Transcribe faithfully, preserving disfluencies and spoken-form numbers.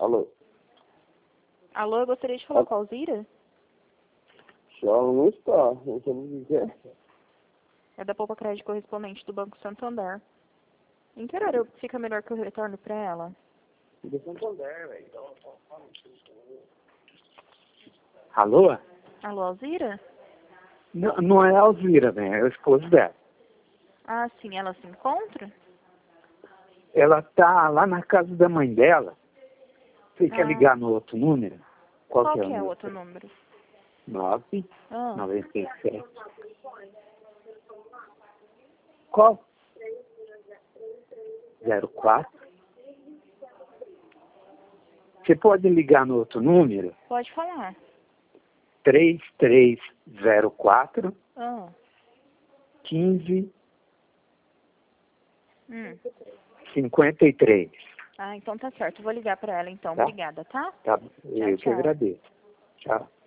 Alô? Alô, eu gostaria de falar com a Alzira. Ela não está. Não sei o que é. É da Poupa Crédito correspondente do Banco Santander. Em que horário fica melhor que eu retorno pra ela? Do Santander, velho. Alô? Alô, Alzira? Não, não é a Alzira, né? É o esposo dela. Ah, sim, ela se encontra? Ela tá lá na casa da mãe dela. Você quer Ah. ligar no outro número? Qual, Qual que é o que é o número? outro número? nove, Ah. noventa e sete. Qual? zero quatro. Você pode ligar no outro número? Pode falar. três três zero quatro, Ah. quinze, Hum. cinquenta e três. Ah, então tá certo. Vou ligar pra ela então. Tá? Obrigada, tá? Tá? Tchau, Eu que tchau. agradeço. Tchau.